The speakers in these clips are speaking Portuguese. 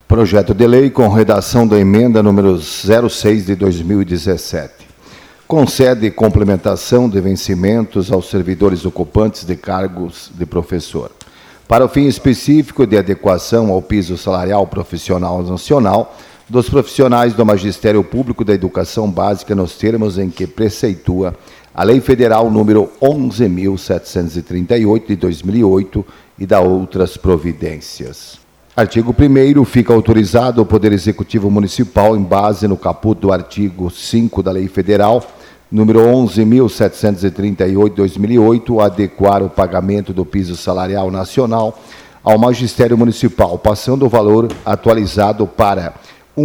Projeto de lei com redação da emenda número 06 de 2017. Concede complementação de vencimentos aos servidores ocupantes de cargos de professor. Para o fim específico de adequação ao piso salarial profissional nacional dos profissionais do Magistério Público da Educação Básica nos termos em que preceitua a Lei Federal número 11.738 de 2008 e da outras providências. Artigo 1º, fica autorizado o Poder Executivo Municipal, em base no caput do artigo 5 da Lei Federal, número 11.738 de 2008, a adequar o pagamento do piso salarial nacional ao Magistério Municipal, passando o valor atualizado para R$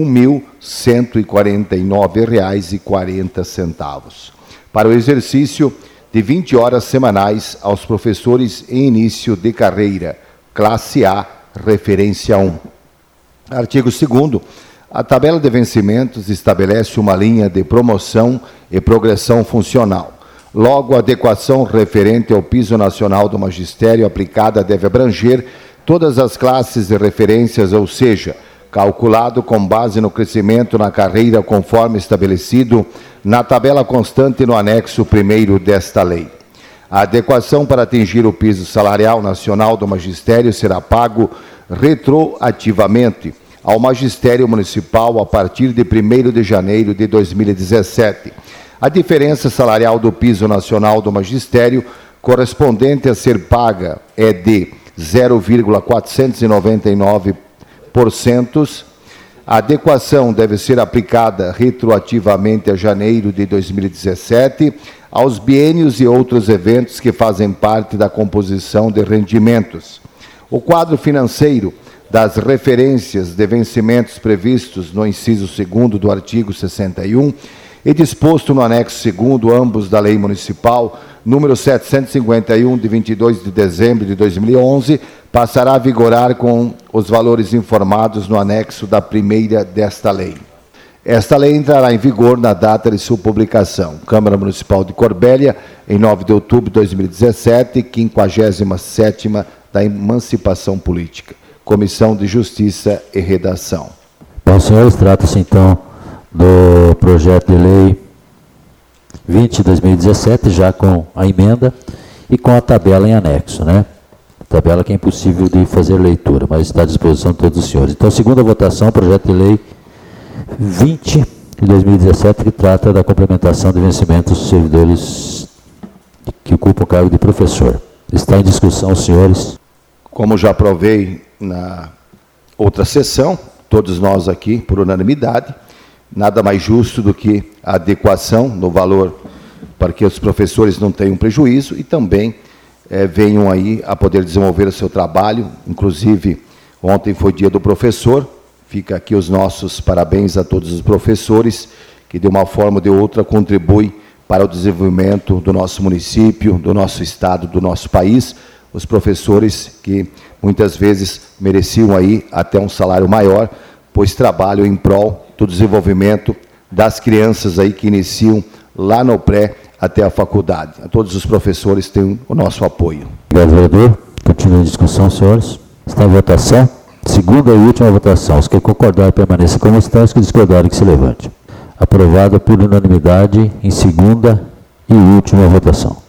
1.149,40, para o exercício de 20 horas semanais aos professores em início de carreira, classe A, referência 1. Artigo 2º. A tabela de vencimentos estabelece uma linha de promoção e progressão funcional. Logo, a adequação referente ao piso nacional do magistério aplicada deve abranger todas as classes de referências, ou seja, calculado com base no crescimento na carreira conforme estabelecido na tabela constante no anexo 1º desta lei. A adequação para atingir o piso salarial nacional do magistério será pago retroativamente ao Magistério Municipal a partir de 1º de janeiro de 2017. A diferença salarial do piso nacional do magistério correspondente a ser paga é de 0,499%. A adequação deve ser aplicada retroativamente a janeiro de 2017 aos biênios e outros eventos que fazem parte da composição de rendimentos. O quadro financeiro das referências de vencimentos previstos no inciso 2º do artigo 61 e disposto no anexo 2º, ambos da Lei Municipal, número 751, de 22 de dezembro de 2011, passará a vigorar com os valores informados no anexo da primeira desta lei. Esta lei entrará em vigor na data de sua publicação. Câmara Municipal de Corbélia, em 9 de outubro de 2017, 57ª da Emancipação Política. Comissão de Justiça e Redação. Bom, senhores, trata-se então do projeto de lei 20 de 2017, já com a emenda e com a tabela em anexo, né? Tabela que é impossível de fazer leitura, mas está à disposição de todos os senhores. Então, segunda votação, projeto de lei 20 de 2017, que trata da complementação de vencimentos dos servidores que ocupam o cargo de professor. Está em discussão, senhores. Como já aprovei na outra sessão, todos nós aqui, por unanimidade, nada mais justo do que a adequação no valor para que os professores não tenham prejuízo e também venham aí a poder desenvolver o seu trabalho. Inclusive, ontem foi dia do professor, fica aqui os nossos parabéns a todos os professores que, de uma forma ou de outra, contribuem para o desenvolvimento do nosso município, do nosso estado, do nosso país. Os professores que muitas vezes mereciam aí até um salário maior, pois trabalham em prol do desenvolvimento das crianças aí que iniciam lá no pré até a faculdade. A todos os professores têm o nosso apoio. Obrigado, vereador. Continua a discussão, senhores. Está em votação. Segunda e última votação. Os que concordarem permaneçam como estão, os que discordarem que se levante. Aprovada por unanimidade em segunda e última votação.